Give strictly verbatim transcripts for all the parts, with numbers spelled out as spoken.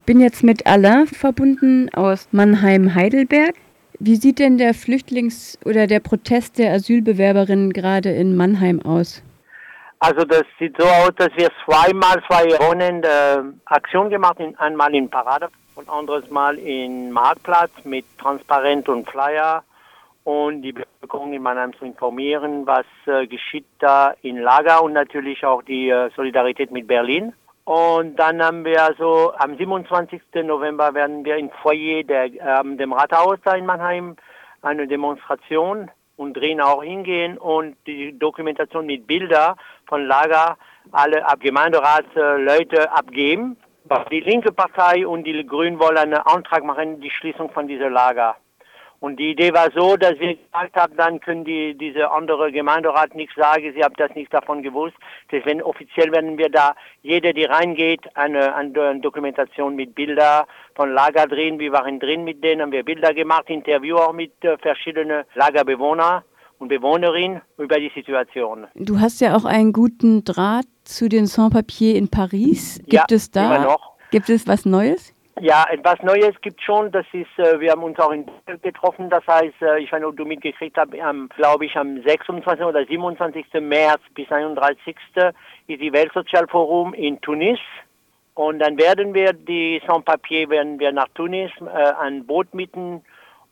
Ich bin jetzt mit Alain verbunden aus Mannheim-Heidelberg. Wie sieht denn der Flüchtlings- oder der Protest der Asylbewerberinnen gerade in Mannheim aus? Also das sieht so aus, dass wir zweimal zwei Wochen äh, Aktion gemacht haben. Einmal in Parade und anderes Mal in Marktplatz mit Transparent und Flyer und die Bevölkerung in Mannheim zu informieren, was äh, geschieht da in Lager und natürlich auch die äh, Solidarität mit Berlin. Und dann haben wir also am siebenundzwanzigsten November werden wir im Foyer der, äh, dem Rathaus da in Mannheim eine Demonstration und drin auch hingehen und die Dokumentation mit Bilder von Lager alle ab Gemeinderatsleute abgeben. Die linke Partei und die Grünen wollen einen Antrag machen, die Schließung von diesem Lager. Und die Idee war so, dass wir gesagt haben, dann können die, diese andere Gemeinderat nichts sagen, sie haben das nicht davon gewusst. Deswegen offiziell werden wir da, jeder, die reingeht, eine, eine Dokumentation mit Bilder von Lager drehen. Wir waren drin mit denen, haben wir Bilder gemacht, Interview auch mit äh, verschiedenen Lagerbewohnern und Bewohnerinnen über die Situation. Du hast ja auch einen guten Draht zu den Sans-Papiers in Paris. Gibt Ja, es da, immer noch. Gibt es was Neues? Ja, etwas Neues gibt schon. Das ist, äh, wir haben uns auch in Brüssel getroffen. Das heißt, äh, ich weiß nicht, ob du mitgekriegt hast, am, glaube ich, am sechsundzwanzigsten oder siebenundzwanzigsten März bis einunddreißigsten ist die Weltsozialforum in Tunis. Und dann werden wir die Sans-Papiers werden wir nach Tunis äh, ein Boot mieten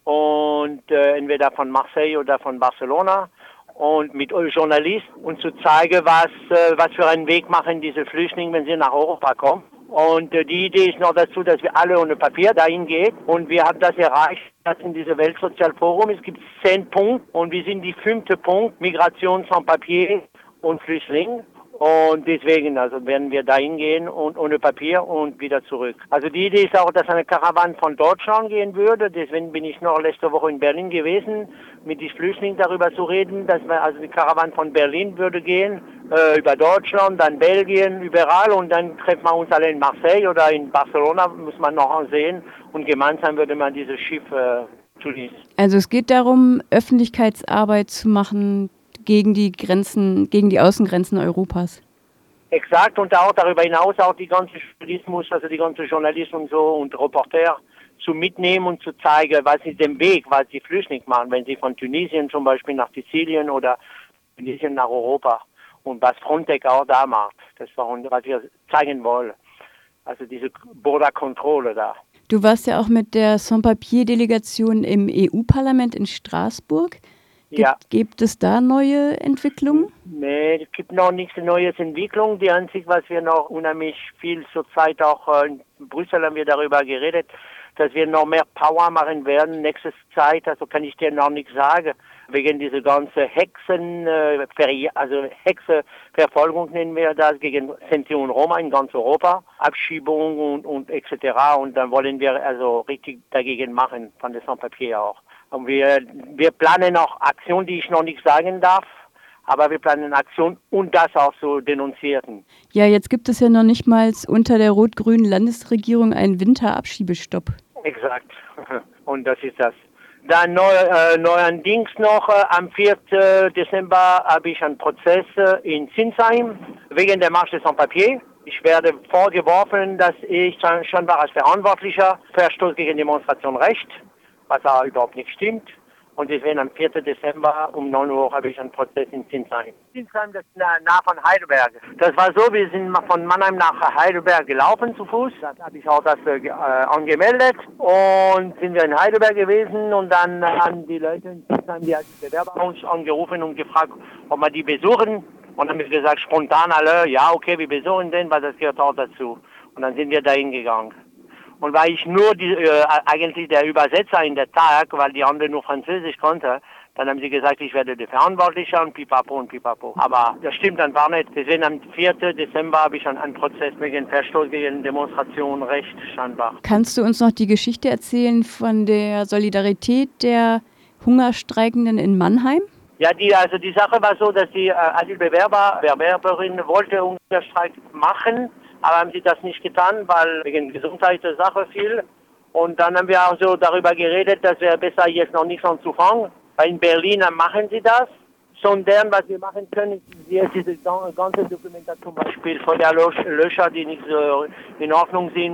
und äh, entweder von Marseille oder von Barcelona und mit Journalisten und zu zeigen, was äh, was für einen Weg machen diese Flüchtlinge, wenn sie nach Europa kommen. Und äh, die Idee ist noch dazu, dass wir alle ohne Papier dahin gehen. Und wir haben das erreicht, dass in diesem Weltsozialforum, es gibt zehn Punkte und wir sind die fünfte Punkt, Migration sans Papier und Flüchtling. Und deswegen also werden wir dahin gehen und ohne Papier und wieder zurück. Also die Idee ist auch, dass eine Karawane von Deutschland gehen würde. Deswegen bin ich noch letzte Woche in Berlin gewesen, mit den Flüchtlingen darüber zu reden, dass wir, also die Karawane von Berlin würde gehen, äh, über Deutschland, dann Belgien, überall und dann treffen wir uns alle in Marseille oder in Barcelona, muss man noch sehen und gemeinsam würde man dieses Schiff äh, Tunis. Also es geht darum, Öffentlichkeitsarbeit zu machen gegen die Grenzen, gegen die Außengrenzen Europas. Exakt, und auch darüber hinaus auch die ganze Journalismus, also die ganze Journalisten und so und Reporter zu mitnehmen und zu zeigen, was ist der Weg, was die Flüchtlinge machen, wenn sie von Tunesien zum Beispiel nach Sizilien oder Tunesien nach Europa und was Frontex auch da macht. Das war, was wir zeigen wollen. Also diese Border-Kontrolle da. Du warst ja auch mit der Sans-Papiers-Delegation im E U-Parlament in Straßburg. Gibt, ja. gibt es da neue Entwicklungen? Nee, es gibt noch nichts Neues Entwicklung. Die einzige, was wir noch unheimlich viel zurzeit auch äh, in Brüssel haben wir darüber geredet, dass wir noch mehr Power machen werden nächste Zeit. Also kann ich dir noch nichts sagen. Wegen dieser ganzen Hexen, äh, also Hexenverfolgung nennen wir das, gegen Sinti und Roma in ganz Europa. Abschiebung und, und et cetera. Und dann wollen wir also richtig dagegen machen, von der Sans-Papiers auch. Und wir, wir planen auch Aktionen, die ich noch nicht sagen darf, aber wir planen Aktionen und das auch so denunzieren. Ja, jetzt gibt es ja noch nicht mal unter der rot-grünen Landesregierung einen Winterabschiebestopp. Exakt. Und das ist das. Dann neu, äh, neuerdings noch, äh, am vierten Dezember habe ich einen Prozess äh, in Zinsheim wegen der Marche des Sans-Papiers. Ich werde vorgeworfen, dass ich scheinbar als Verantwortlicher Verstoß gegen Demonstrationrecht, was auch überhaupt nicht stimmt. Und deswegen am vierten Dezember um neun Uhr habe ich einen Prozess in Zinsheim. Zinsheim, das ist nah, nah von Heidelberg. Das war so, wir sind von Mannheim nach Heidelberg gelaufen zu Fuß. Da habe ich auch das äh, angemeldet. Und sind wir in Heidelberg gewesen und dann haben die Leute in Zinsheim, die Bewerber uns angerufen und gefragt, ob wir die besuchen. Und dann haben wir gesagt, spontan alle, ja okay, wir besuchen den, weil das gehört auch dazu. Und dann sind wir dahin gegangen. Und weil ich nur die, äh, eigentlich der Übersetzer in der Tag, weil die andere nur Französisch konnte, dann haben sie gesagt, ich werde der Verantwortliche und pipapo und pipapo. Aber das stimmt einfach nicht. Deswegen am vierten Dezember habe ich schon einen Prozess wegen Verstoß gegen Demonstrationenrecht scheinbar. Kannst du uns noch die Geschichte erzählen von der Solidarität der Hungerstreikenden in Mannheim? Ja, die, also die Sache war so, dass die äh, Asylbewerber, Bewerberin wollte Hungerstreik machen, aber haben sie das nicht getan, weil wegen Gesundheit der Sache viel. Und dann haben wir auch so darüber geredet, dass wir besser jetzt noch nichts anzufangen. Weil in Berlin machen sie das. Sondern was wir machen können, ist jetzt diese ganze Dokumentation, zum Beispiel Feuerlöscher, die nicht so in Ordnung sind,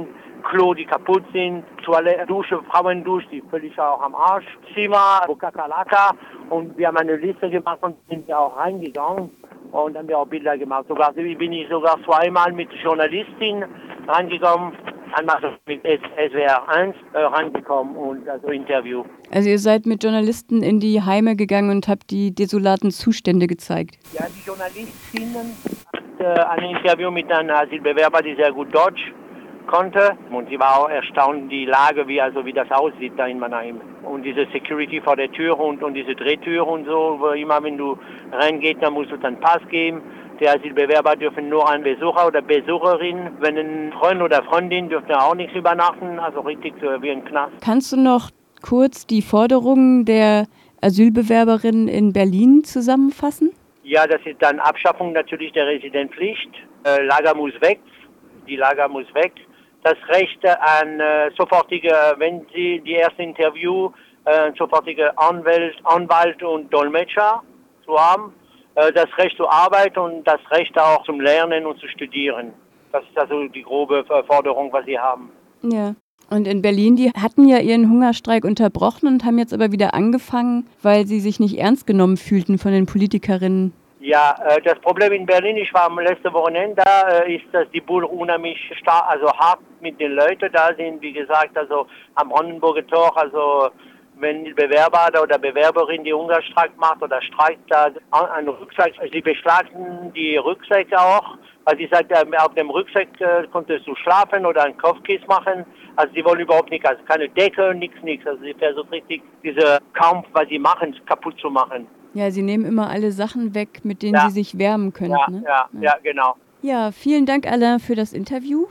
Klo, die kaputt sind, Toilette, Dusche, Frauendusche, die völlig auch am Arsch, Zimmer, Kakalaka. Und wir haben eine Liste gemacht und sind wir auch reingegangen und haben wir auch Bilder gemacht. Sogar bin ich sogar zweimal mit Journalistin reingekommen, einmal mit S W R eins äh, reingekommen und also Interview. Also ihr seid mit Journalisten in die Heime gegangen und habt die desolaten Zustände gezeigt? Ja, die Journalistinnen hatten äh, ein Interview mit einem Asylbewerber, die sehr gut Deutsch konnte. Und sie war auch erstaunt, die Lage, wie, also wie das aussieht da in Mannheim. Und diese Security vor der Tür und, und diese Drehtür und so, wo immer wenn du reingehst, dann musst du dann Pass geben. Die Asylbewerber dürfen nur ein Besucher oder Besucherin, wenn ein Freund oder Freundin dürfte auch nichts übernachten, also richtig so wie ein Knast. Kannst du noch kurz die Forderungen der Asylbewerberinnen in Berlin zusammenfassen? Ja, das ist dann Abschaffung natürlich der Residenzpflicht. Äh, Lager muss weg, die Lager muss weg. Das Recht an äh, sofortige, wenn Sie die erste Interview, äh, sofortige Anwalt, Anwalt und Dolmetscher zu haben. Äh, das Recht zur Arbeit und das Recht auch zum Lernen und zu studieren. Das ist also die grobe Forderung, was Sie haben. Ja. Und in Berlin, die hatten ja ihren Hungerstreik unterbrochen und haben jetzt aber wieder angefangen, weil sie sich nicht ernst genommen fühlten von den Politikerinnen. Ja, äh, das Problem in Berlin, ich war am letzten Wochenende da, äh, ist, dass die Bullen unheimlich stark, also hart mit den Leuten da sind. Wie gesagt, also am Brandenburger Tor, also wenn die Bewerber oder Bewerberin die Hungerstreik macht oder streikt da einen Rucksack, sie beschlagen die Rucksäcke auch, weil sie sagt, auf dem Rucksack äh, konntest du schlafen oder einen Kopfkiss machen. Also sie wollen überhaupt nicht, also keine Decke, nichts, nichts. Also sie versuchen richtig, diese Kampf, was sie machen, kaputt zu machen. Ja, sie nehmen immer alle Sachen weg, mit denen ja. sie sich wärmen können. Ja, ne? ja, ja, ja, genau. Ja, vielen Dank, Alain, für das Interview.